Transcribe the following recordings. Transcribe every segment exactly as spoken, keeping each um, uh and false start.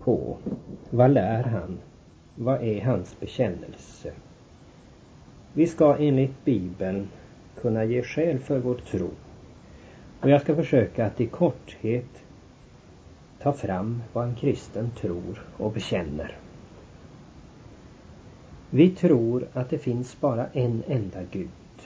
på vad lär han, vad är hans bekännelse. Vi ska enligt Bibeln kunna ge skäl för vår tro. Och jag ska försöka att i korthet ta fram vad en kristen tror och bekänner. Vi tror att det finns bara en enda Gud.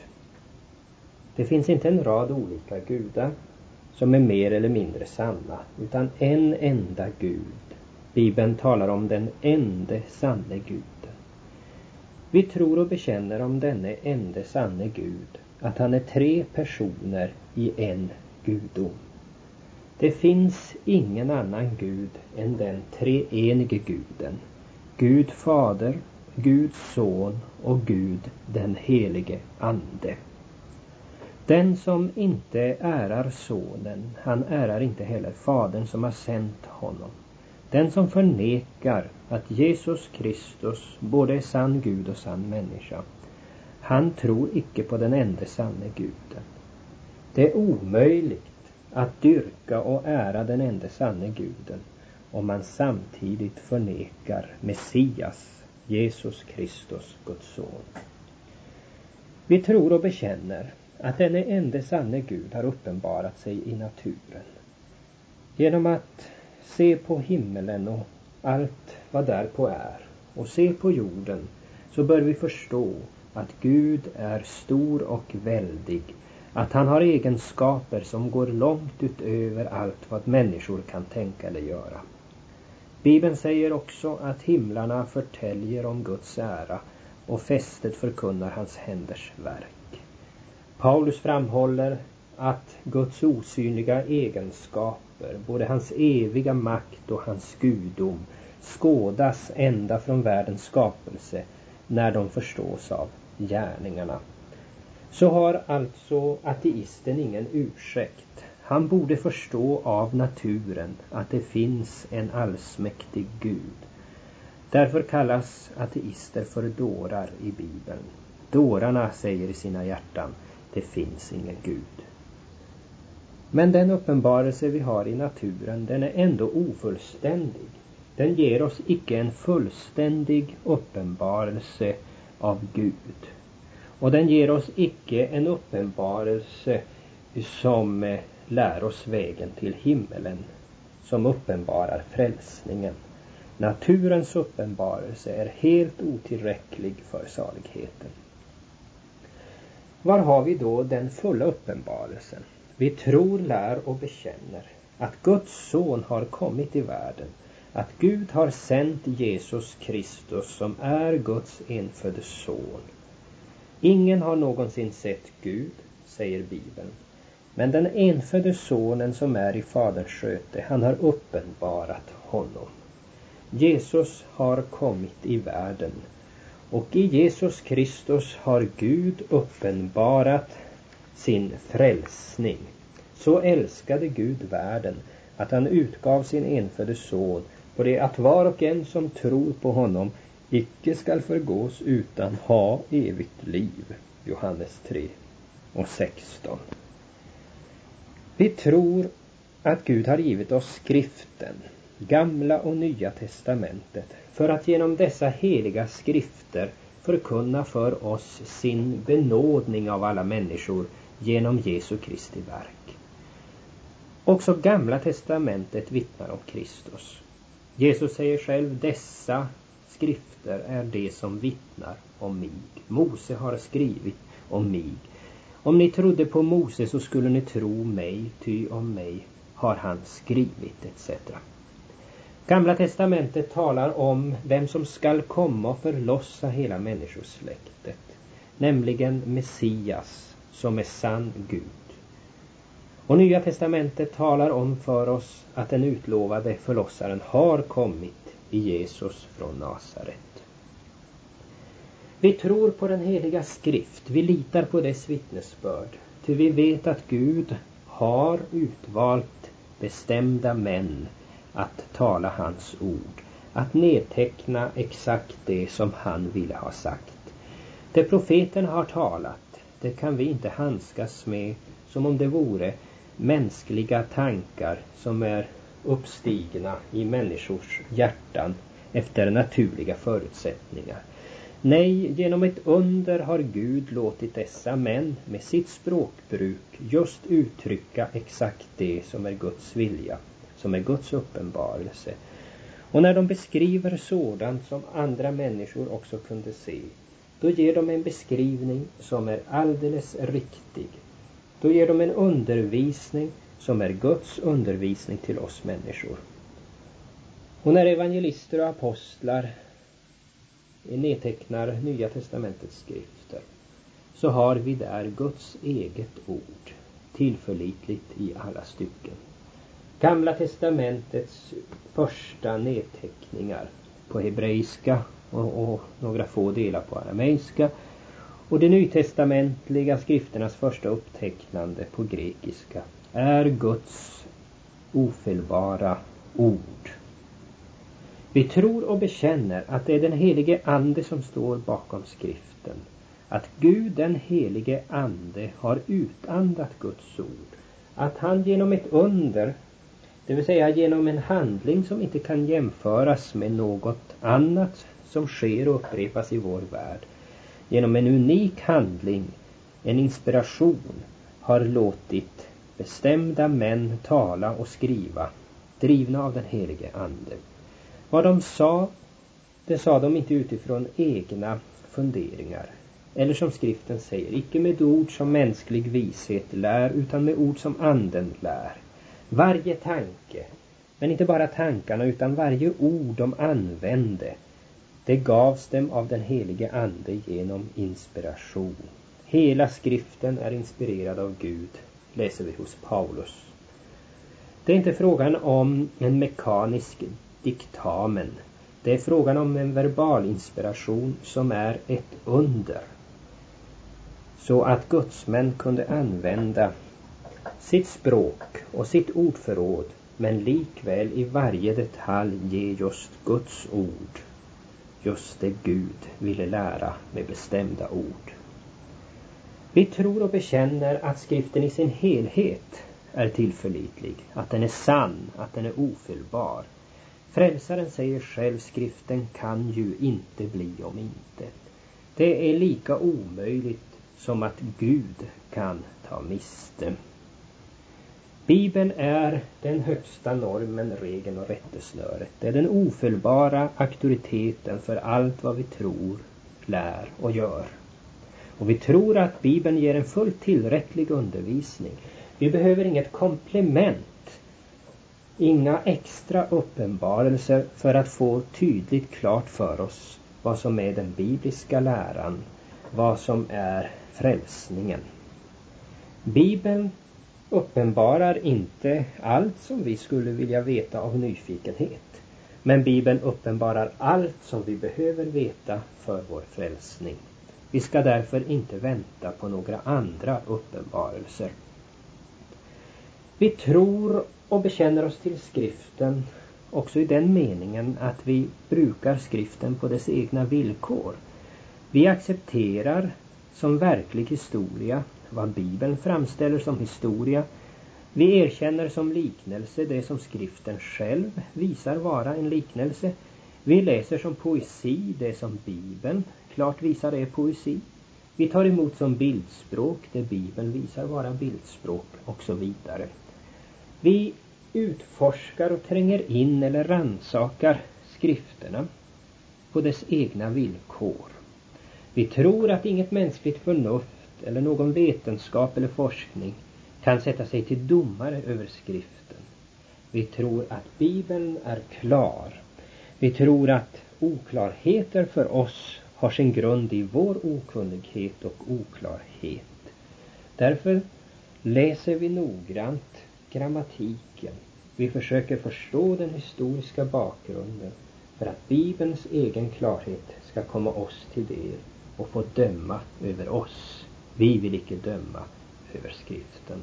Det finns inte en rad olika gudar som är mer eller mindre sanna, utan en enda Gud. Bibeln talar om den ende sanne Guden. Vi tror och bekänner om denne ende sanne Gud att han är tre personer i en gudom. Det finns ingen annan Gud än den treenige Guden. Gud Fader, Gud Son och Gud den helige Ande. Den som inte ärar Sonen, han ärar inte heller Fadern som har sänt honom. Den som förnekar att Jesus Kristus både är sann Gud och sann människa, han tror icke på den enda sanne Guden. Det är omöjligt att dyrka och ära den enda sanne Guden om man samtidigt förnekar Messias, Jesus Kristus, Guds son. Vi tror och bekänner att den enda sanne Gud har uppenbarat sig i naturen. Genom att se på himmelen och allt vad därpå är och se på jorden, så bör vi förstå att Gud är stor och väldig, att han har egenskaper som går långt utöver allt vad människor kan tänka eller göra. Bibeln säger också att himlarna förtäljer om Guds ära och fästet förkunnar hans händers verk. Paulus framhåller att Guds osynliga egenskaper, både hans eviga makt och hans gudom, skådas ända från världens skapelse när de förstås av gärningarna. Så har alltså ateisten ingen ursäkt. Han borde förstå av naturen att det finns en allsmäktig Gud. Därför kallas ateister för dårar i Bibeln. Dårarna säger i sina hjärtan: det finns ingen Gud. Men den uppenbarelse vi har i naturen, den är ändå ofullständig. Den ger oss icke en fullständig uppenbarelse av Gud. Och den ger oss icke en uppenbarelse som lär oss vägen till himmelen, som uppenbarar frälsningen. Naturens uppenbarelse är helt otillräcklig för saligheten. Var har vi då den fulla uppenbarelsen? Vi tror, lär och bekänner att Guds son har kommit i världen, att Gud har sänt Jesus Kristus som är Guds enfödde son. Ingen har någonsin sett Gud, säger Bibeln, men den enfödde sonen som är i faderns sköte, han har uppenbarat honom. Jesus har kommit i världen, och i Jesus Kristus har Gud uppenbarat sin frälsning. Så älskade Gud världen att han utgav sin enfödde son, på det att var och en som tror på honom icke skall förgås utan ha evigt liv. Johannes tre och sexton. Vi tror att Gud har givit oss skriften, Gamla och Nya testamentet, för att genom dessa heliga skrifter förkunna för oss sin benådning av alla människor genom Jesu Kristi verk. Också Gamla testamentet vittnar om Kristus. Jesus säger själv: dessa skrifter är det som vittnar om mig. Mose har skrivit om mig. Om ni trodde på Mose så skulle ni tro mig, ty om mig har han skrivit, et cetera. Gamla testamentet talar om vem som skall komma och förlossa hela människosläktet, nämligen Messias, som är sann Gud. Och Nya testamentet talar om för oss att den utlovade förlossaren har kommit i Jesus från Nasaret. Vi tror på den heliga skrift, vi litar på dess vittnesbörd, ty vi vet att Gud har utvalt bestämda män att tala hans ord, att nedteckna exakt det som han ville ha sagt. Det profeten har talat, det kan vi inte handskas med som om det vore mänskliga tankar som är uppstigna i människors hjärtan efter naturliga förutsättningar. Nej, genom ett under har Gud låtit dessa män med sitt språkbruk just uttrycka exakt det som är Guds vilja, som är Guds uppenbarelse. Och när de beskriver sådant som andra människor också kunde se, då ger de en beskrivning som är alldeles riktig. Då ger de en undervisning som är Guds undervisning till oss människor. Och när evangelister och apostlar nedtecknar Nya testamentets skrifter, så har vi där Guds eget ord, tillförlitligt i alla stycken. Gamla testamentets första nedteckningar på hebreiska och, och några få delar på arameiska, och de nytestamentliga skrifternas första upptecknande på grekiska är Guds ofelbara ord. Vi tror och bekänner att det är den helige ande som står bakom skriften. Att Gud den helige ande har utandat Guds ord. Att han genom ett under, det vill säga genom en handling som inte kan jämföras med något annat som sker och upprepas i vår värld, genom en unik handling, en inspiration, har låtit bestämda män tala och skriva, drivna av den helige ande. Vad de sa, det sa de inte utifrån egna funderingar. Eller som skriften säger, icke med ord som mänsklig vishet lär, utan med ord som anden lär. Varje tanke, men inte bara tankarna utan varje ord de använde, det gavs dem av den helige ande genom inspiration. Hela skriften är inspirerad av Gud, läser vi hos Paulus. Det är inte frågan om en mekanisk diktamen. Det är frågan om en verbal inspiration som är ett under. Så att gudsmän kunde använda sitt språk och sitt ordförråd, men likväl i varje detalj ge just Guds ord. Just det Gud ville lära med bestämda ord. Vi tror och bekänner att skriften i sin helhet är tillförlitlig, att den är sann, att den är ofelbar. Frälsaren säger själv, skriften kan ju inte bli om inte. Det är lika omöjligt som att Gud kan ta miste. Bibeln är den högsta normen, regeln och rättesnöret. Det är den ofelbara auktoriteten för allt vad vi tror, lär och gör. Och vi tror att Bibeln ger en fullt tillräcklig undervisning. Vi behöver inget komplement, inga extra uppenbarelser för att få tydligt klart för oss vad som är den bibliska läran, vad som är frälsningen. Bibeln uppenbarar inte allt som vi skulle vilja veta av nyfikenhet, men Bibeln uppenbarar allt som vi behöver veta för vår frälsning. Vi ska därför inte vänta på några andra uppenbarelser. Vi tror och bekänner oss till skriften också i den meningen att vi brukar skriften på dess egna villkor. Vi accepterar som verklig historia vad Bibeln framställer som historia. Vi erkänner som liknelse det som skriften själv visar vara en liknelse. Vi läser som poesi det som Bibeln klart visar är poesi. Vi tar emot som bildspråk det Bibeln visar vara bildspråk och så vidare. Vi utforskar och tränger in eller rannsakar skrifterna på dess egna villkor. Vi tror att inget mänskligt förnuft eller någon vetenskap eller forskning kan sätta sig till domare över skriften. Vi tror att Bibeln är klar. Vi tror att oklarheter för oss har sin grund i vår okunnighet och oklarhet. Därför läser vi noggrant grammatiken. Vi försöker förstå den historiska bakgrunden för att Bibelns egen klarhet ska komma oss till del och få döma över oss. Vi vill icke döma över skriften.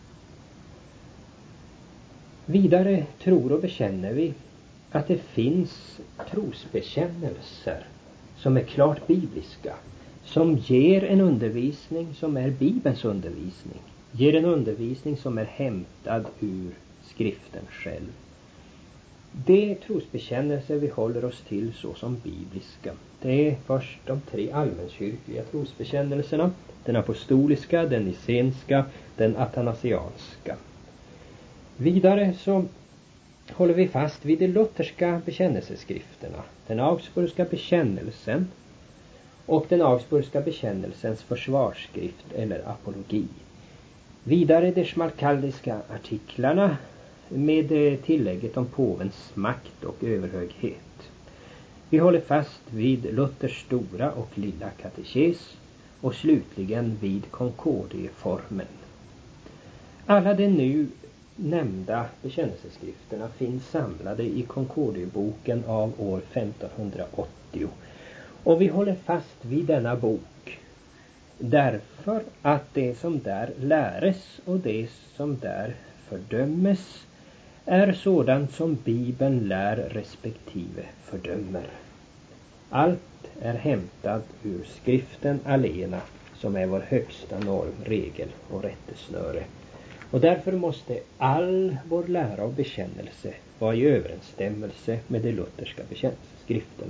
Vidare tror och bekänner vi att det finns trosbekännelser som är klart bibliska, som ger en undervisning som är Bibelns undervisning, ger en undervisning som är hämtad ur skriften själv. De trosbekännelser vi håller oss till så som bibliska, det är först de tre allmänkyrkliga trosbekännelserna, den apostoliska, den nicenska, den athanasianska. Vidare så håller vi fast vid de lutherska bekännelseskrifterna, den augsburgska bekännelsen och den augsburgska bekännelsens försvarsskrift eller apologi. Vidare de schmalkaldiska artiklarna med tillägget om påvens makt och överhöghet. Vi håller fast vid Luthers stora och lilla katekes och slutligen vid Concordieformen. Alla de nu nämnda bekännelseskrifterna finns samlade i Concordieboken av år femtonhundraåttio. Och vi håller fast vid denna bok därför att det som där läres och det som där fördömes är sådant som Bibeln lär respektive fördömer. Allt är hämtat ur skriften alena som är vår högsta norm, regel och rättesnöre. Och därför måste all vår lära och bekännelse vara i överensstämmelse med de lutherska bekännelseskrifterna.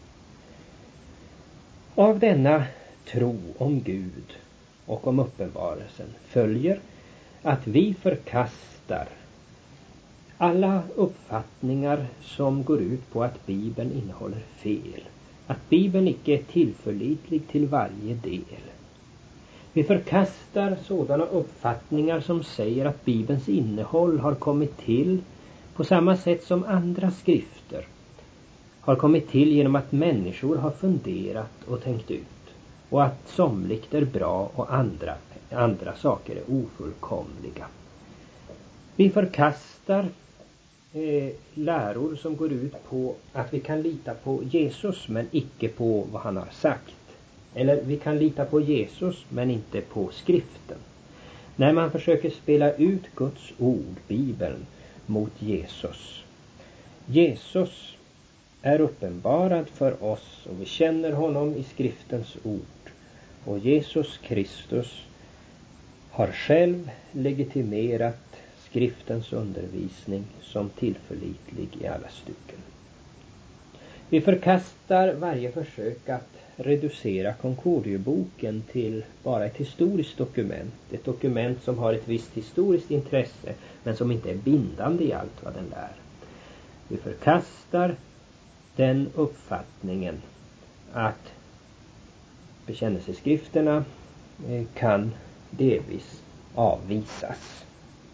Av denna tro om Gud och om uppenbarelsen följer att vi förkastar alla uppfattningar som går ut på att Bibeln innehåller fel. Att Bibeln icke är tillförlitlig till varje del. Vi förkastar sådana uppfattningar som säger att Bibelns innehåll har kommit till på samma sätt som andra skrifter har kommit till genom att människor har funderat och tänkt ut. Och att somligt är bra och andra, andra saker är ofullkomliga. Vi förkastar eh, läror som går ut på att vi kan lita på Jesus men icke på vad han har sagt. Eller vi kan lita på Jesus men inte på skriften. När man försöker spela ut Guds ord, Bibeln, mot Jesus. Jesus är uppenbarad för oss och vi känner honom i skriftens ord. Och Jesus Kristus har själv legitimerat skriftens undervisning som tillförlitlig i alla stycken. Vi förkastar varje försök att reducera Concordieboken till bara ett historiskt dokument. Ett dokument som har ett visst historiskt intresse men som inte är bindande i allt vad den lär. Vi förkastar den uppfattningen att bekännelseskrifterna kan delvis avvisas.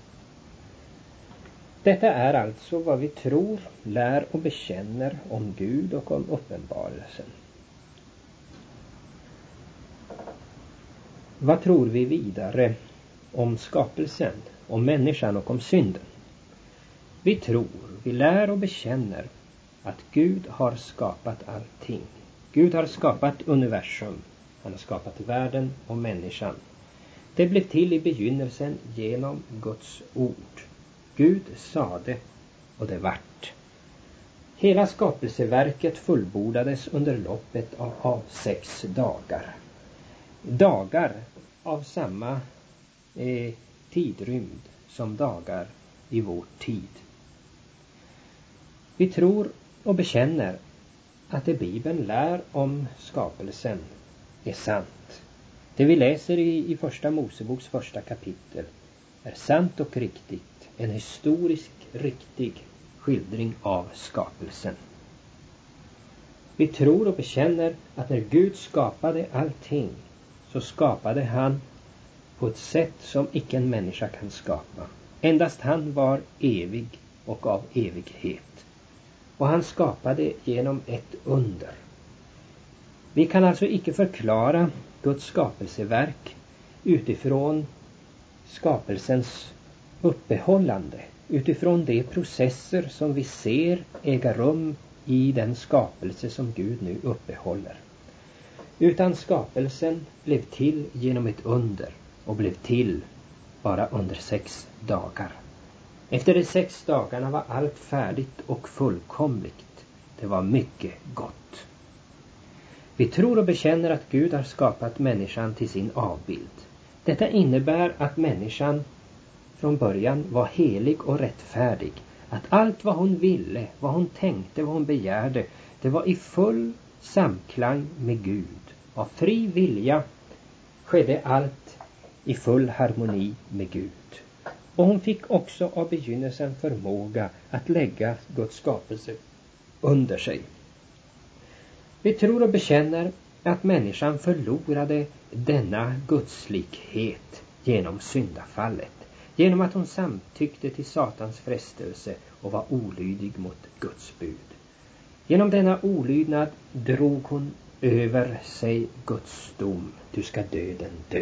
Detta är alltså vad vi tror, lär och bekänner om Gud och om uppenbarelsen. Vad tror vi vidare om skapelsen, om människan och om synden? Vi tror, vi lär och bekänner att Gud har skapat allting. Gud har skapat universum. Han har skapat världen och människan. Det blev till i begynnelsen genom Guds ord. Gud sade och det vart. Hela skapelseverket fullbordades under loppet av, av sex dagar. Dagar av samma eh, tidrymd som dagar i vår tid. Vi tror och bekänner att det Bibeln lär om skapelsen är sant. Det vi läser i, i första Moseboks första kapitel är sant och riktigt. En historisk riktig skildring av skapelsen. Vi tror och bekänner att när Gud skapade allting så skapade han på ett sätt som icke en människa kan skapa. Endast han var evig och av evighet. Och han skapade genom ett under. Vi kan alltså icke förklara Guds skapelseverk utifrån skapelsens uppehållande, utifrån de processer som vi ser äga rum i den skapelse som Gud nu uppehåller. Utan skapelsen blev till genom ett under och blev till bara under sex dagar. Efter de sex dagarna var allt färdigt och fullkomligt. Det var mycket gott. Vi tror och bekänner att Gud har skapat människan till sin avbild. Detta innebär att människan från början var helig och rättfärdig. att allt vad hon ville, vad hon tänkte, vad hon begärde, det var i full samklang med Gud. Av fri vilja skedde allt i full harmoni med Gud. Och hon fick också av begynnelsen förmåga att lägga Guds skapelse under sig. Vi tror och bekänner att människan förlorade denna gudslikhet genom syndafallet. Genom att hon samtyckte till Satans frestelse och var olydig mot Guds bud. Genom denna olydnad drog hon över sig Guds dom. Du ska döden dö.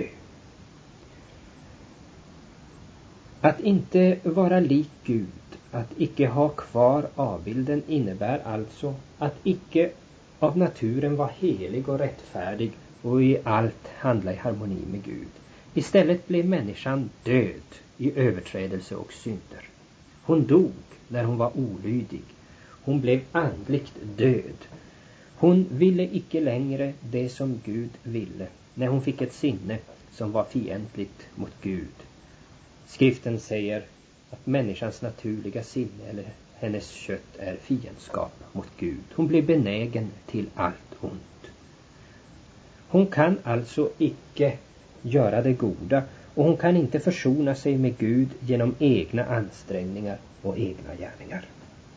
Att inte vara lik Gud, att icke ha kvar avbilden, innebär alltså att icke av naturen vara helig och rättfärdig och i allt handla i harmoni med Gud. Istället blev människan död i överträdelse och synder. Hon dog när hon var olydig. Hon blev andligt död. Hon ville icke längre det som Gud ville, när hon fick ett sinne som var fientligt mot Gud. Skriften säger att människans naturliga sinne eller hennes kött är fiendskap mot Gud. Hon blir benägen till allt ont. Hon kan alltså icke göra det goda, och hon kan inte försona sig med Gud genom egna ansträngningar och egna gärningar.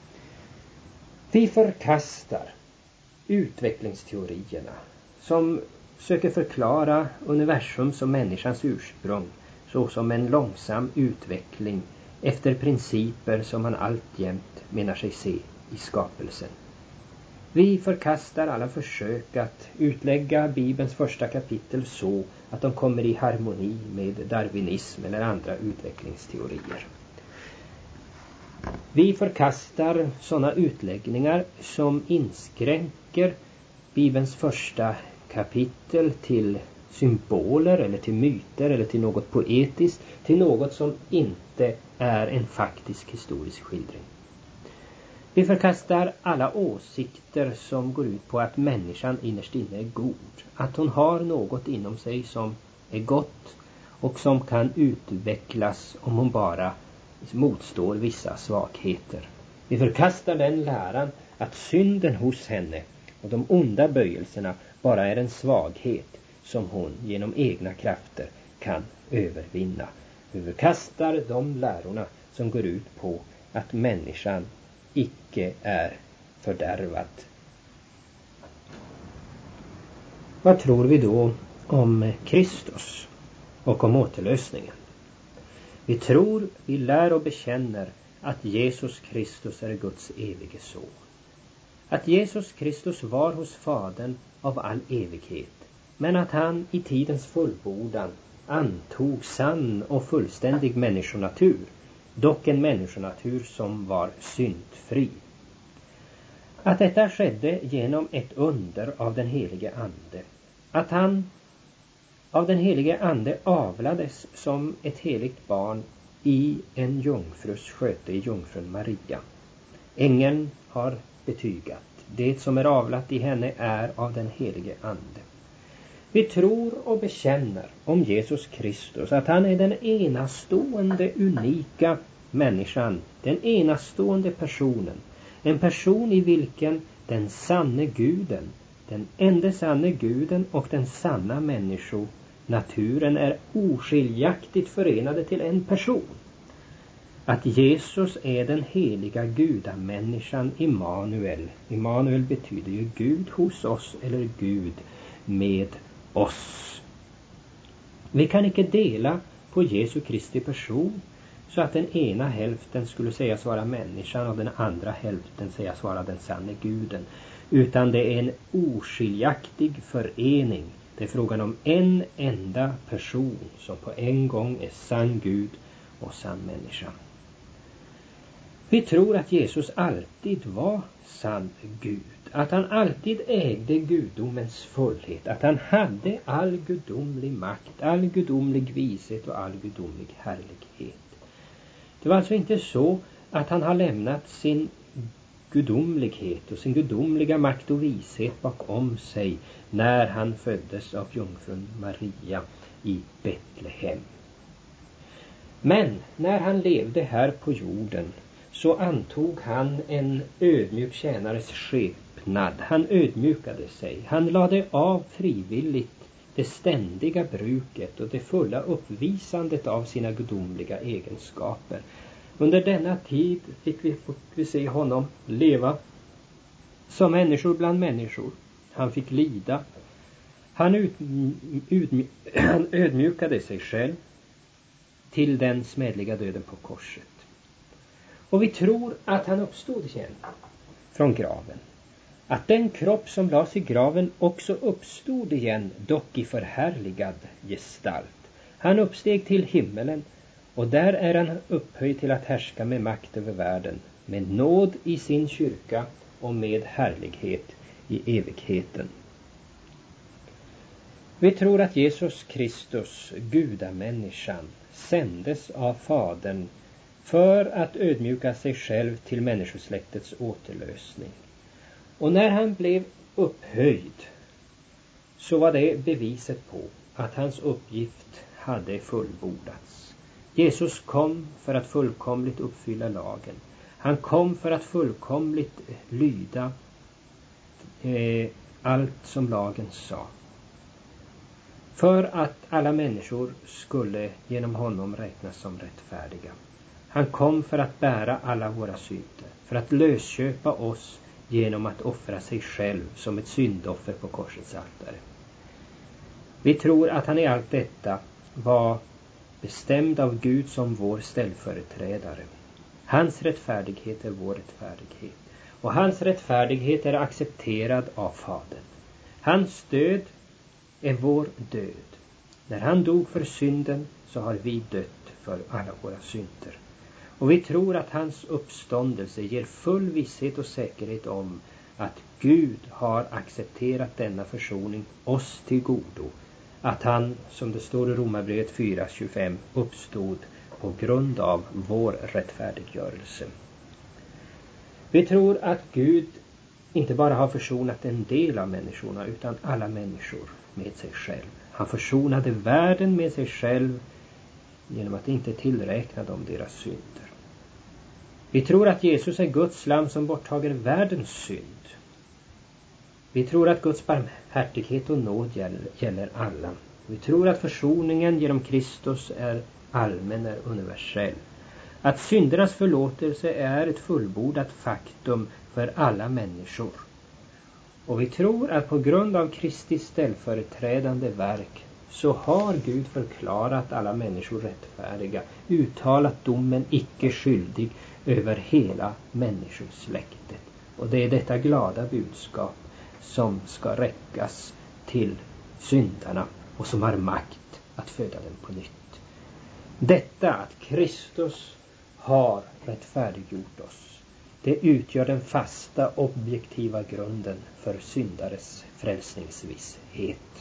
Vi förkastar utvecklingsteorierna som söker förklara universums och människans ursprung såsom en långsam utveckling efter principer som man alltjämt menar sig se i skapelsen. Vi förkastar alla försök att utlägga Bibelns första kapitel så att de kommer i harmoni med darwinism eller andra utvecklingsteorier. Vi förkastar sådana utläggningar som inskränker Bibelns första kapitel till symboler eller till myter eller till något poetiskt, till något som inte är en faktisk historisk skildring. Vi förkastar alla åsikter som går ut på att människan innerst inne är god, att hon har något inom sig som är gott och som kan utvecklas om hon bara motstår vissa svagheter. Vi förkastar den läran att synden hos henne och de onda böjelserna bara är en svaghet som hon genom egna krafter kan övervinna. Vi förkastar de lärorna som går ut på att människan icke är fördärvad. Vad tror vi då om Kristus och om återlösningen? Vi tror, vi lär och bekänner att Jesus Kristus är Guds evige son. Att Jesus Kristus var hos Fadern av all evighet, men att han i tidens fullbordan antog sann och fullständig människonatur, dock en människonatur som var syndfri. Att detta skedde genom ett under av den helige ande. Att han av den helige ande avlades som ett heligt barn i en jungfrus sköte, i jungfrun Maria. Ängeln har betygat, det som är avlat i henne är av den helige ande. Vi tror och bekänner om Jesus Kristus att han är den enastående unika människan, den enastående personen, en person i vilken den sanne guden, den enda sanne guden och den sanna människonaturen är oskiljaktigt förenade till en person. Att Jesus är den heliga gudamänniskan Immanuel. Immanuel betyder ju Gud hos oss eller Gud med oss. Vi kan icke dela på Jesu Kristi person så att den ena hälften skulle sägas vara människan och den andra hälften sägas vara den sanne guden. Utan det är en oskiljaktig förening. Det är frågan om en enda person som på en gång är sann Gud och sann människa. Vi tror att Jesus alltid var sann Gud. Att han alltid ägde gudomens fullhet. Att han hade all gudomlig makt, all gudomlig vishet och all gudomlig härlighet. Det var alltså inte så att han har lämnat sin gudomlighet och sin gudomliga makt och vishet bakom sig när han föddes av jungfrun Maria i Betlehem. Men när han levde här på jorden så antog han en ödmjuk tjänares skepnad. Han ödmjukade sig. Han lade av frivilligt det ständiga bruket och det fulla uppvisandet av sina gudomliga egenskaper. Under denna tid fick vi, fick vi se honom leva som människor bland människor. Han fick lida. Han, ut, utmj, han ödmjukade sig själv till den smedliga döden på korset. Och vi tror att han uppstod igen från graven. Att den kropp som lades i graven också uppstod igen, dock i förhärligad gestalt. Han uppsteg till himmelen och där är han upphöjd till att härska med makt över världen, med nåd i sin kyrka och med härlighet i evigheten. Vi tror att Jesus Kristus, gudamänniskan, sändes av Fadern för att ödmjuka sig själv till människosläktets återlösning. Och när han blev upphöjd så var det beviset på att hans uppgift hade fullbordats. Jesus kom för att fullkomligt uppfylla lagen. Han kom för att fullkomligt lyda eh, allt som lagen sa. För att alla människor skulle genom honom räknas som rättfärdiga. Han kom för att bära alla våra synder. För att lösköpa oss genom att offra sig själv som ett syndoffer på korsets altare. Vi tror att han i allt detta var bestämd av Gud som vår ställföreträdare. Hans rättfärdighet är vår rättfärdighet. Och hans rättfärdighet är accepterad av Fadern. Hans död är vår död. När han dog för synden så har vi dött för alla våra synder. Och vi tror att hans uppståndelse ger full visshet och säkerhet om att Gud har accepterat denna försoning oss till godo. Att han, som det står i Romarbrevet fyra tjugofem, uppstod på grund av vår rättfärdiggörelse. Vi tror att Gud inte bara har försonat en del av människorna utan alla människor med sig själv. Han försonade världen med sig själv genom att inte tillräkna dem deras synder. Vi tror att Jesus är Guds lamm som borttager världens synd. Vi tror att Guds barmhärtighet och nåd gäller, gäller alla. Vi tror att försoningen genom Kristus är allmän, är universell. Att syndernas förlåtelse är ett fullbordat faktum för alla människor. Och vi tror att på grund av Kristi ställföreträdande verk så har Gud förklarat alla människor rättfärdiga, uttalat domen icke skyldig över hela människosläktet. Och det är detta glada budskap som ska räckas till syndarna och som har makt att föda dem på nytt. Detta att Kristus har rättfärdiggjort oss, det utgör den fasta objektiva grunden för syndares frälsningsvisshet.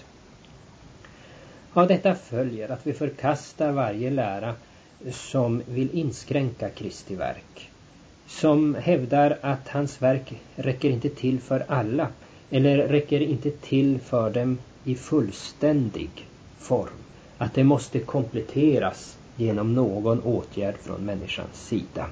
Av detta följer att vi förkastar varje lära som vill inskränka Kristi verk. Som hävdar att hans verk räcker inte till för alla eller räcker inte till för dem i fullständig form. Att det måste kompletteras genom någon åtgärd från människans sida.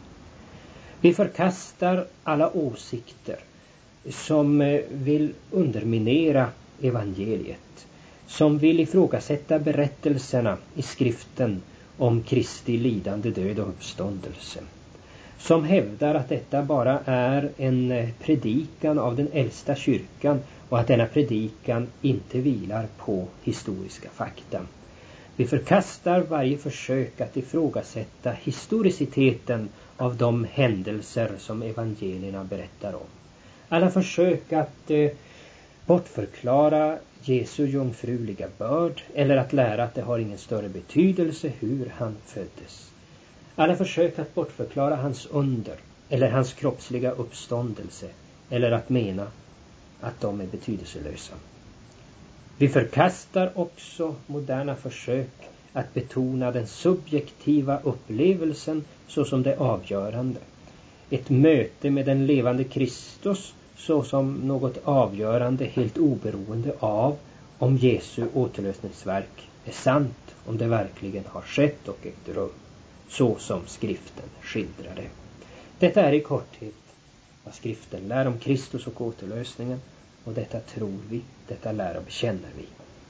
Vi förkastar alla åsikter som vill underminera evangeliet. Som vill ifrågasätta berättelserna i skriften om Kristi lidande, död och uppståndelse. Som hävdar att detta bara är en predikan av den äldsta kyrkan och att denna predikan inte vilar på historiska fakta. Vi förkastar varje försök att ifrågasätta historiciteten av de händelser som evangelierna berättar om. Alla försök att eh, bortförklara Jesu jungfruliga börd eller att lära att det har ingen större betydelse hur han föddes. Alla försök att bortförklara hans under eller hans kroppsliga uppståndelse eller att mena att de är betydelselösa. Vi förkastar också moderna försök att betona den subjektiva upplevelsen såsom det avgörande. Ett möte med den levande Kristus såsom något avgörande helt oberoende av om Jesu återlösningsverk är sant, om det verkligen har skett och ägt rum, så som skriften skildrade. Detta är i korthet vad skriften lär om Kristus och återlösningen, och detta tror vi, detta lär och bekänner vi.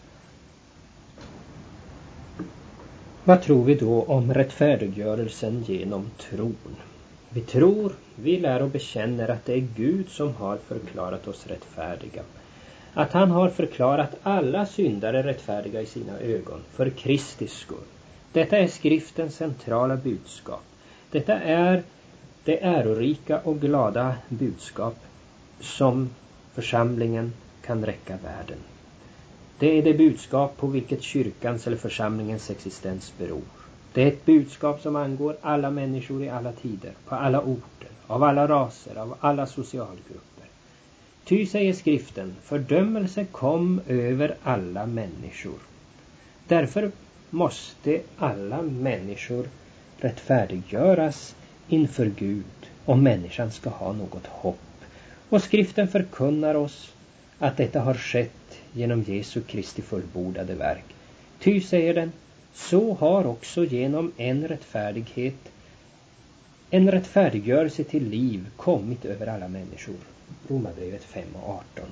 Vad tror vi då om rättfärdiggörelsen genom tron? Vi tror, vi lär och bekänner att det är Gud som har förklarat oss rättfärdiga. Att han har förklarat alla syndare rättfärdiga i sina ögon för Kristi skull. Detta är skriftens centrala budskap. Detta är det ärorika och glada budskap som församlingen kan räcka världen. Det är det budskap på vilket kyrkans eller församlingens existens beror. Det är ett budskap som angår alla människor i alla tider, på alla orter, av alla raser, av alla socialgrupper. Ty säger skriften, fördömelse kom över alla människor. Därför måste alla människor rättfärdiggöras inför Gud om människan ska ha något hopp. Och skriften förkunnar oss att detta har skett genom Jesu Kristi fullbordade verk. Ty säger den, så har också genom en rättfärdighet, en rättfärdiggörelse till liv kommit över alla människor. Romarbrevet fem och arton.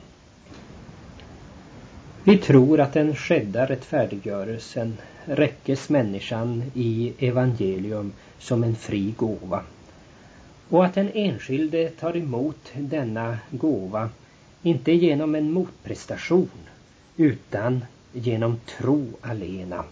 Vi tror att den skedda rättfärdiggörelsen räckes människan i evangelium som en fri gåva. Och att den enskilde tar emot denna gåva inte genom en motprestation utan genom tro alena.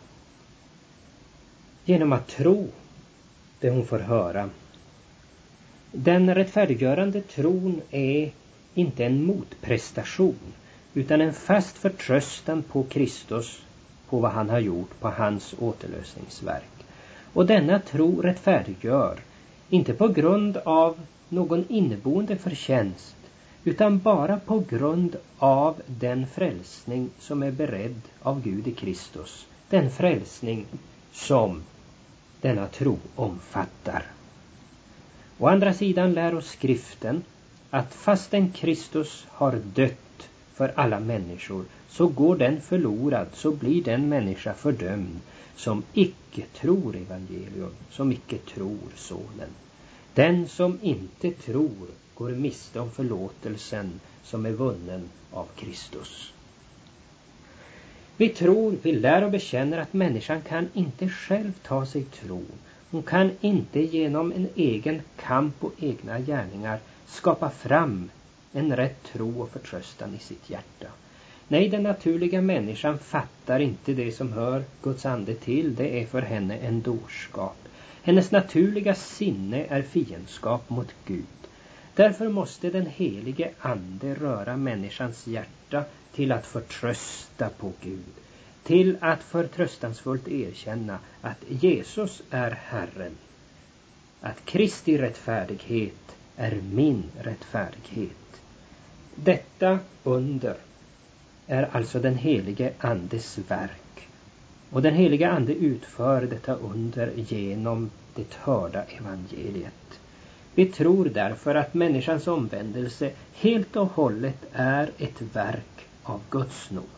Genom att tro det hon får höra. Den rättfärdiggörande tron är inte en motprestation utan en fast förtröstan på Kristus, på vad han har gjort, på hans återlösningsverk. Och denna tro rättfärdiggör inte på grund av någon inneboende förtjänst utan bara på grund av den frälsning som är beredd av Gud i Kristus. Den frälsning som denna tro omfattar. Å andra sidan lär oss skriften att fastän Kristus har dött för alla människor så går den förlorad, så blir den människa fördömd som icke tror evangelium, som icke tror sonen. Den som inte tror går miste om förlåtelsen som är vunnen av Kristus. Vi tror, vi lär och bekänner att människan kan inte själv ta sig tro. Hon kan inte genom en egen kamp och egna gärningar skapa fram en rätt tro och förtröstan i sitt hjärta. Nej, den naturliga människan fattar inte det som hör Guds ande till. Det är för henne en dårskap. Hennes naturliga sinne är fiendskap mot Gud. Därför måste den helige ande röra människans hjärta till att förtrösta på Gud. Till att förtröstansfullt erkänna att Jesus är Herren. Att Kristi rättfärdighet är min rättfärdighet. Detta under är alltså den helige andes verk. Och den helige ande utför detta under genom det hörda evangeliet. Vi tror därför att människans omvändelse helt och hållet är ett verk av Guds nåd.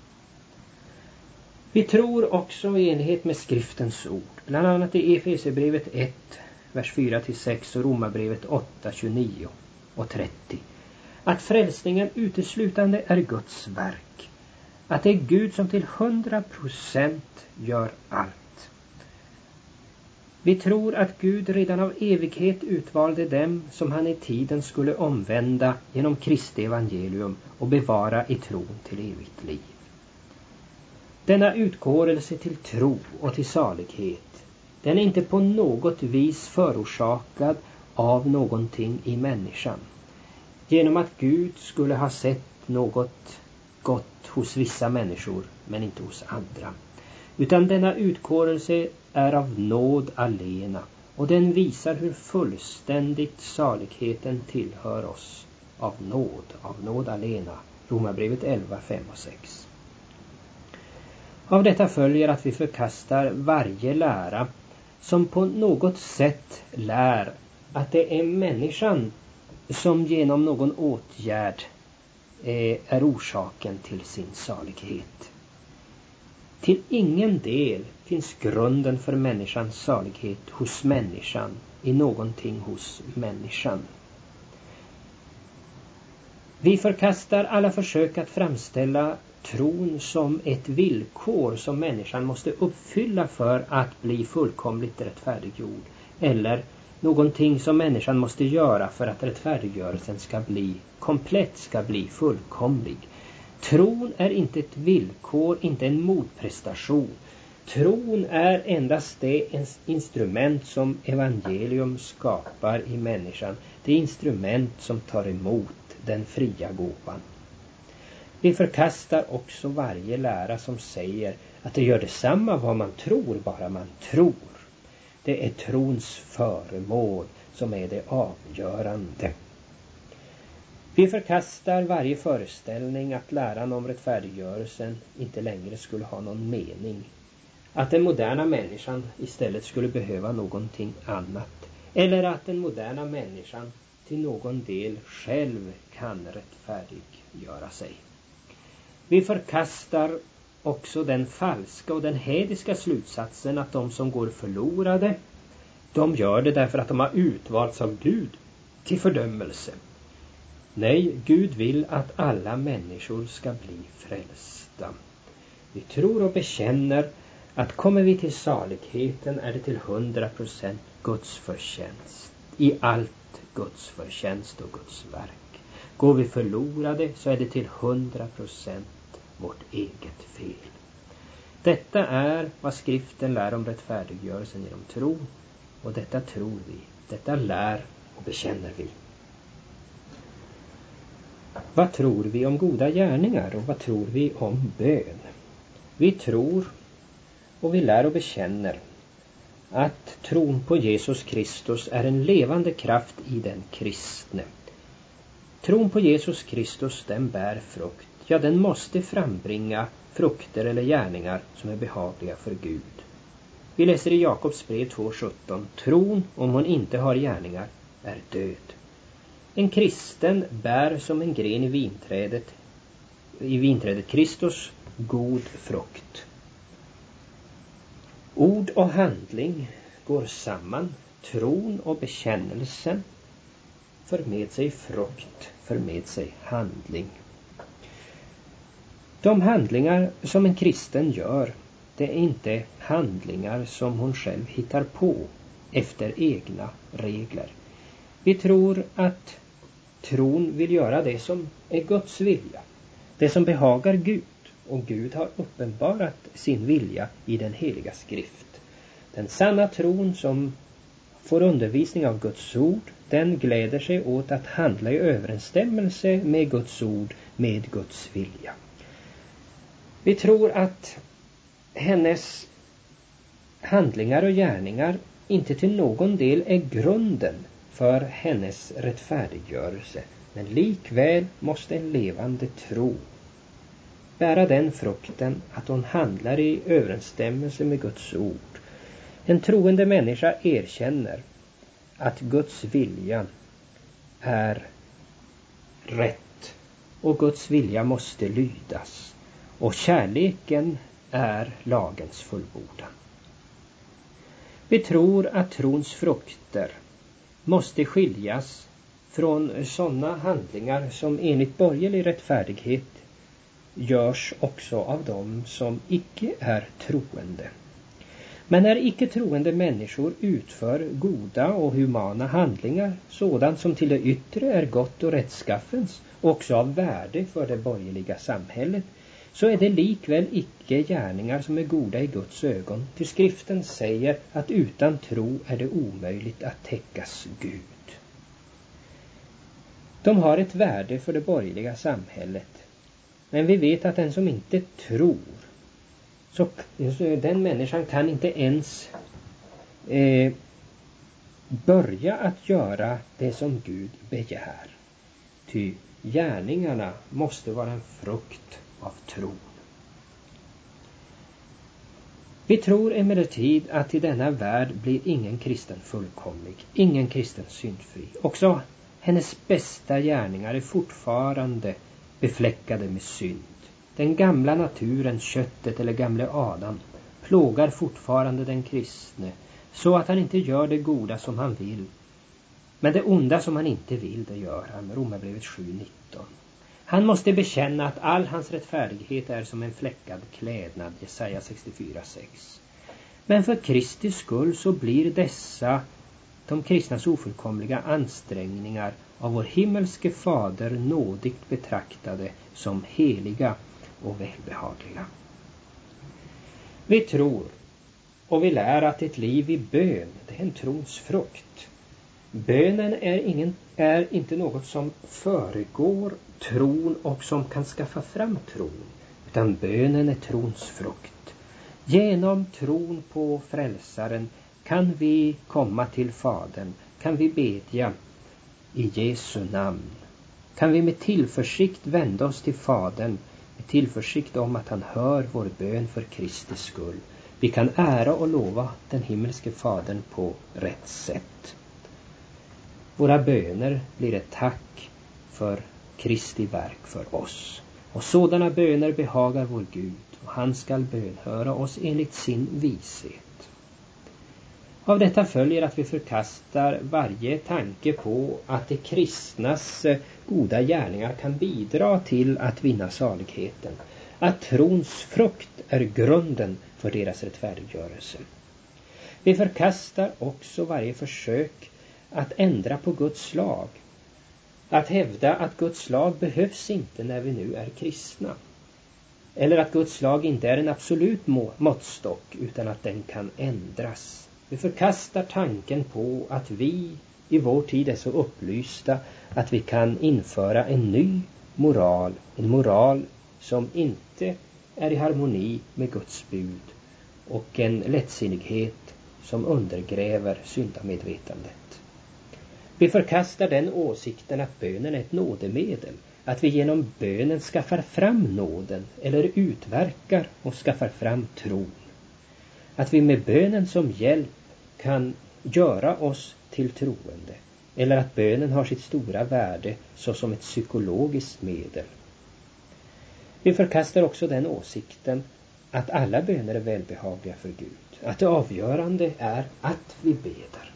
Vi tror också i enlighet med skriftens ord, bland annat i Efesierbrevet ett, vers fyra till sex och Romarbrevet åtta, tjugonio och trettio, att frälsningen uteslutande är Guds verk. Att det är Gud som till hundra procent gör allt. Vi tror att Gud redan av evighet utvalde dem som han i tiden skulle omvända genom Kristi evangelium och bevara i tron till evigt liv. Denna utkårelse till tro och till salighet, den är inte på något vis förorsakad av någonting i människan. Genom att Gud skulle ha sett något gott hos vissa människor men inte hos andra. Utan denna utkårelse är av nåd alena, och den visar hur fullständigt saligheten tillhör oss av nåd, av nåd alena. Romarbrevet elva, fem och sex. Av detta följer att vi förkastar varje lära som på något sätt lär att det är människan som genom någon åtgärd är orsaken till sin salighet. Till ingen del finns grunden för människans salighet hos människan i någonting hos människan. Vi förkastar alla försök att framställa tron som ett villkor som människan måste uppfylla för att bli fullkomligt rättfärdiggjord. Eller någonting som människan måste göra för att rättfärdiggörelsen ska bli komplett, ska bli fullkomlig. Tron är inte ett villkor, inte en motprestation. Tron är endast det instrument som evangelium skapar i människan. Det instrument som tar emot den fria gåvan. Vi förkastar också varje lära som säger att det gör detsamma vad man tror, bara man tror. Det är trons föremål som är det avgörande. Vi förkastar varje föreställning att läran om rättfärdiggörelsen inte längre skulle ha någon mening. Att den moderna människan istället skulle behöva någonting annat. Eller att den moderna människan till någon del själv kan rättfärdiggöra sig. Vi förkastar också den falska och den hediska slutsatsen att de som går förlorade, de gör det därför att de har utvalts av Gud till fördömelse. Nej, Gud vill att alla människor ska bli frälsta. Vi tror och bekänner att kommer vi till saligheten är det till hundra procent Guds förtjänst. I allt Guds förtjänst och Guds verk. Går vi förlorade så är det till hundra procent vårt eget fel. Detta är vad skriften lär om rättfärdiggörelsen genom tro. Och detta tror vi. Detta lär och bekänner vi. Vad tror vi om goda gärningar och vad tror vi om bön? Vi tror och vi lär och bekänner att tron på Jesus Kristus är en levande kraft i den kristne. Tron på Jesus Kristus, den bär frukt. Ja, den måste frambringa frukter eller gärningar som är behagliga för Gud. Vi läser i Jakobs brev två sjutton. Tron, om hon inte har gärningar, är död. En kristen bär som en gren i vinträdet, i vinträdet Kristus, god frukt. Ord och handling går samman. Tron och bekännelsen för med sig frukt, för med sig handling. De handlingar som en kristen gör, det är inte handlingar som hon själv hittar på efter egna regler. Vi tror att tron vill göra det som är Guds vilja. Det som behagar Gud. Och Gud har uppenbarat sin vilja i den heliga skrift. Den sanna tron som får undervisning av Guds ord, den gläder sig åt att handla i överensstämmelse med Guds ord, med Guds vilja. Vi tror att hennes handlingar och gärningar inte till någon del är grunden för hennes rättfärdiggörelse. Men likväl måste en levande tro bära den frukten att hon handlar i överensstämmelse med Guds ord. En troende människa erkänner att Guds vilja är rätt och Guds vilja måste lydas. Och kärleken är lagens fullbordan. Vi tror att trons frukter måste skiljas från sådana handlingar som enligt borgerlig rättfärdighet görs också av dem som icke är troende. Men när icke troende människor utför goda och humana handlingar, sådant som till det yttre är gott och rättskaffens, och också av värde för det borgerliga samhället, så är det likväl icke gärningar som är goda i Guds ögon. Till skriften säger att utan tro är det omöjligt att täckas Gud. De har ett värde för det borgerliga samhället. Men vi vet att den som inte tror, så den människan kan inte ens eh, börja att göra det som Gud begär. Ty gärningarna måste vara en frukt av tron. Vi tror emellertid att i denna värld blir ingen kristen fullkomlig, ingen kristen syndfri. Också hennes bästa gärningar är fortfarande befläckade med synd. Den gamla naturen, köttet eller gamle Adam plågar fortfarande den kristne så att han inte gör det goda som han vill, men det onda som han inte vill, det gör han. Romarbrevet sju nitton. Han måste bekänna att all hans rättfärdighet är som en fläckad klädnad, Jesaja sextiofyra sex. Men för Kristi skull så blir dessa, de kristnas ofullkomliga ansträngningar, av vår himmelske fader nådigt betraktade som heliga och välbehagliga. Vi tror och vi lär att ett liv i bön, det är en trons frukt. Bönen är, ingen, är inte något som föregår tron och som kan skaffa fram tron, utan bönen är trons frukt. Genom tron på frälsaren kan vi komma till Fadern, kan vi bedja i Jesu namn. Kan vi med tillförsikt vända oss till Fadern, med tillförsikt om att han hör vår bön för Kristi skull. Vi kan ära och lova den himmelske Fadern på rätt sätt. Våra böner blir ett tack för Kristi verk för oss. Och sådana böner behagar vår Gud, och han skall bönhöra oss enligt sin vishet. Av detta följer att vi förkastar varje tanke på att de kristnas goda gärningar kan bidra till att vinna saligheten. Att trons frukt är grunden för deras rättfärdiggörelse. Vi förkastar också varje försök att ändra på Guds lag. Att hävda att Guds lag behövs inte när vi nu är kristna. Eller att Guds lag inte är en absolut måttstock utan att den kan ändras. Vi förkastar tanken på att vi i vår tid är så upplysta att vi kan införa en ny moral. En moral som inte är i harmoni med Guds bud. Och en lättsinnighet som undergräver syndamedvetandet. Vi förkastar den åsikten att bönen är ett nådemedel. Att vi genom bönen skaffar fram nåden eller utverkar och skaffar fram tron. Att vi med bönen som hjälp kan göra oss till troende. Eller att bönen har sitt stora värde såsom ett psykologiskt medel. Vi förkastar också den åsikten att alla böner är välbehagliga för Gud. Att det avgörande är att vi beder.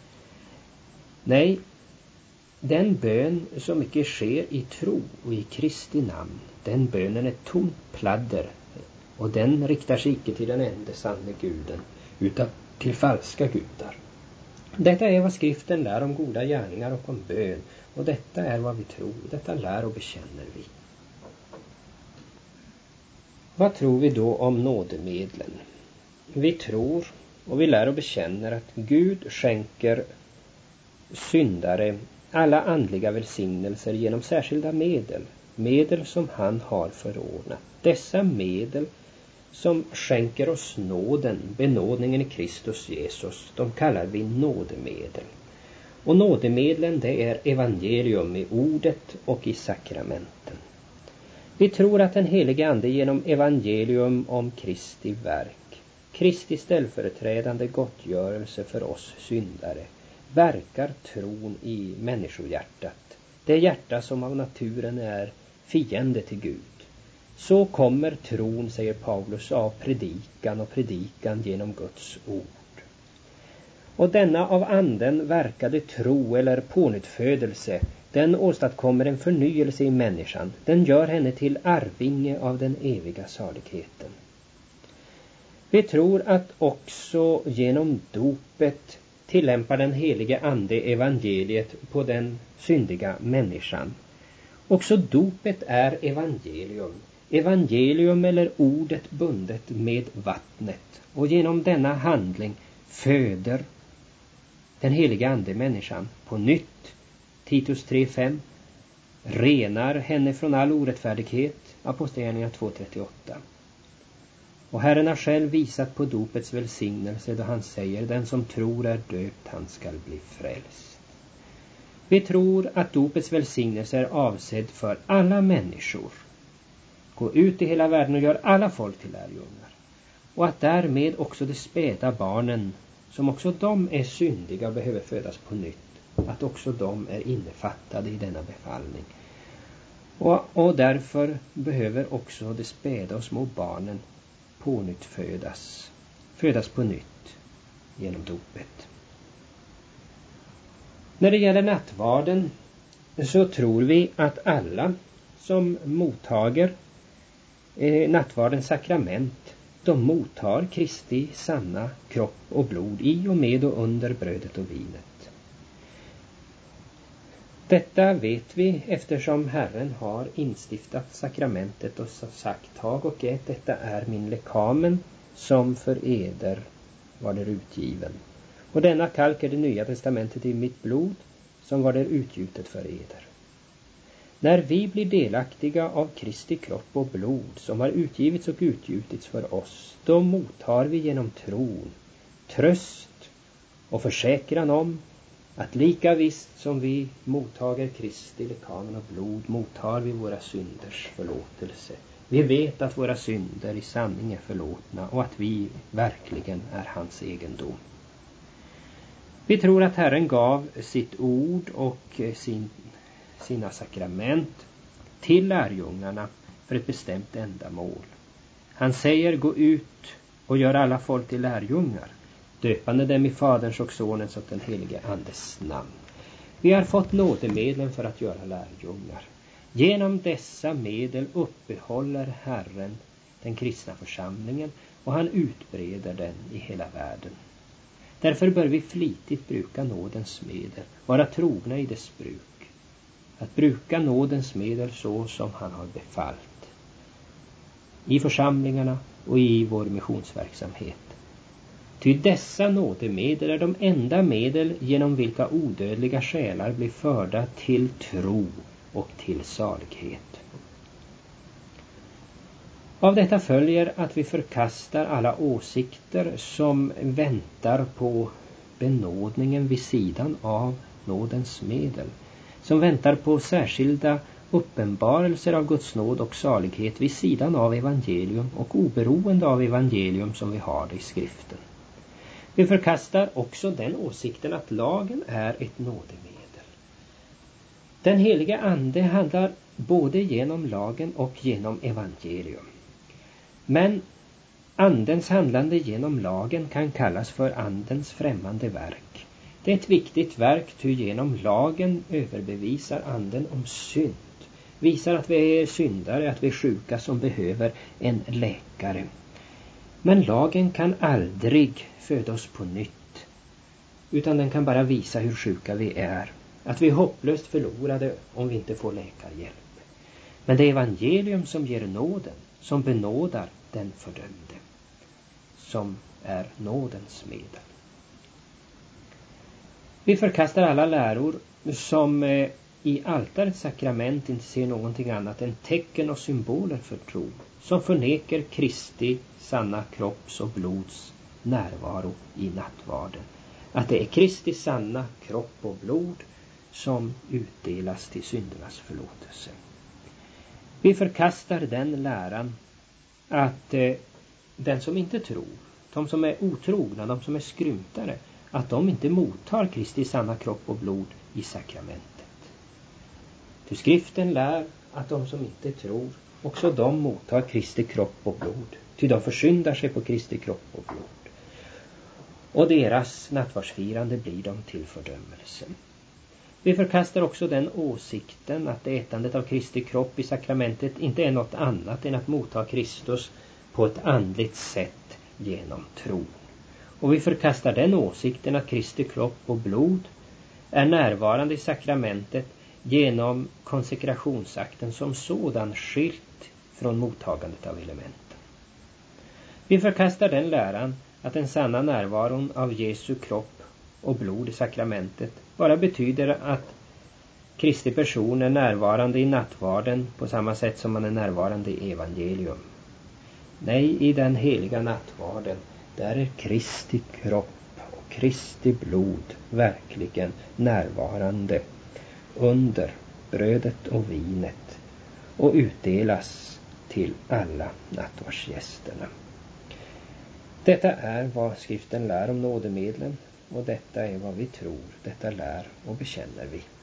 Nej, den bön som mycket sker i tro och i Kristi namn, den bönen är tomt pladder. Och den riktar sig icke till den enda sanne guden, utan till falska gudar. Detta är vad skriften lär om goda gärningar och om bön. Och detta är vad vi tror, detta lär och bekänner vi. Vad tror vi då om nådemedlen? Vi tror och vi lär och bekänner att Gud skänker syndare alla andliga välsignelser genom särskilda medel. Medel som han har förordnat. Dessa medel som skänker oss nåden, benådningen i Kristus Jesus, de kallar vi nådemedel. Och nådemedlen, det är evangelium i ordet och i sakramenten. Vi tror att den helige ande genom evangelium om Kristi verk, Kristi ställföreträdande gottgörelse för oss syndare, verkar tron i människohjärtat. Det hjärta som av naturen är fiende till Gud. Så kommer tron, säger Paulus, av predikan och predikan genom Guds ord. Och denna av anden verkade tro eller pånyttfödelse, den åstadkommer en förnyelse i människan. Den gör henne till arvinge av den eviga saligheten. Vi tror att också genom dopet tillämpar den helige ande evangeliet på den syndiga människan. Också dopet är evangelium. Evangelium eller ordet bundet med vattnet. Och genom denna handling föder den helige ande människan på nytt. Titus tre fem. Renar henne från all orättfärdighet. Apostlagärningarna två trettioåtta. Och Herren har själv visat på dopets välsignelse då han säger: den som tror är döpt, han skall bli frälst. Vi tror att dopets välsignelse är avsedd för alla människor. Gå ut i hela världen och gör alla folk till lärjungar. Och att därmed också de späda barnen, som också de är syndiga och behöver födas på nytt, att också de är innefattade i denna befallning. Och, och därför behöver också de späda och små barnen på nytt födas. Födas på nytt. genom dopet. När det gäller nattvarden så tror vi att alla som mottager eh, nattvardens sakrament, de mottar Kristi sanna kropp och blod i och med och under brödet och vinet. Detta vet vi eftersom Herren har instiftat sakramentet och sagt: tag och ät, detta är min lekamen som för eder var det utgiven. Och denna kalk är det nya testamentet i mitt blod som var det utgjutet för eder. När vi blir delaktiga av Kristi kropp och blod som har utgivits och utgjutits för oss, då mottar vi genom tron tröst och försäkran om att lika visst som vi mottager Kristi lekamen och blod mottar vi våra synders förlåtelse. Vi vet att våra synder i sanning är förlåtna och att vi verkligen är hans egendom. Vi tror att Herren gav sitt ord och sin, sina sakrament till lärjungarna för ett bestämt ändamål. Han säger: gå ut och gör alla folk till lärjungar, döpande dem i Faderns och Sonens och den helige Andes namn. Vi har fått nådemedlen för att göra lärjungar. Genom dessa medel uppehåller Herren den kristna församlingen och han utbreder den i hela världen. Därför bör vi flitigt bruka nådens medel, vara trogna i dess bruk. Att bruka nådens medel så som han har befallt. I församlingarna och i vår missionsverksamhet. Ty dessa nådemedel är de enda medel genom vilka odödliga själar blir förda till tro och till salighet. Av detta följer att vi förkastar alla åsikter som väntar på benådningen vid sidan av nådens medel. Som väntar på särskilda uppenbarelser av Guds nåd och salighet vid sidan av evangelium och oberoende av evangelium som vi har det i skriften. Vi förkastar också den åsikten att lagen är ett nådemedel. Den heliga ande handlar både genom lagen och genom evangelium. Men andens handlande genom lagen kan kallas för andens främmande verk. Det är ett viktigt verk, ty genom lagen överbevisar anden om synd. Visar att vi är syndare, att vi är sjuka som behöver en läkare. Men lagen kan aldrig föda oss på nytt. Utan den kan bara visa hur sjuka vi är. Att vi är hopplöst förlorade om vi inte får läkarhjälp. Men det är evangelium som ger nåden, som benådar den fördömde. Som är nådens medel. Vi förkastar alla läror som eh, i altarets sakrament inte ser någonting annat än tecken och symboler för tro. Som förnekar Kristi sanna kropps och blods närvaro i nattvarden. Att det är Kristi sanna kropp och blod som utdelas till syndernas förlåtelse. Vi förkastar den läran att eh, den som inte tror, de som är otrogna, de som är skrymtare, att de inte mottar Kristi sanna kropp och blod i sakramentet. Till skriften lär att de som inte tror, också de mottar Kristi kropp och blod. Ty de försyndar sig på Kristi kropp och blod. Och deras nattvardsfirande blir de till fördömelse. Vi förkastar också den åsikten att ätandet av Kristi kropp i sakramentet inte är något annat än att motta Kristus på ett andligt sätt genom tro. Och vi förkastar den åsikten att Kristi kropp och blod är närvarande i sakramentet genom konsekrationsakten som sådan skilt från mottagandet av elementen. Vi förkastar den läran att den sanna närvaron av Jesu kropp och blod i sakramentet bara betyder att Kristi person är närvarande i nattvarden på samma sätt som man är närvarande i evangelium. Nej, i den heliga nattvarden, där är Kristi kropp och Kristi blod verkligen närvarande under brödet och vinet och utdelas till alla nattvardsgästerna. Detta är vad skriften lär om nådemedlen och detta är vad vi tror, detta lär och bekänner vi.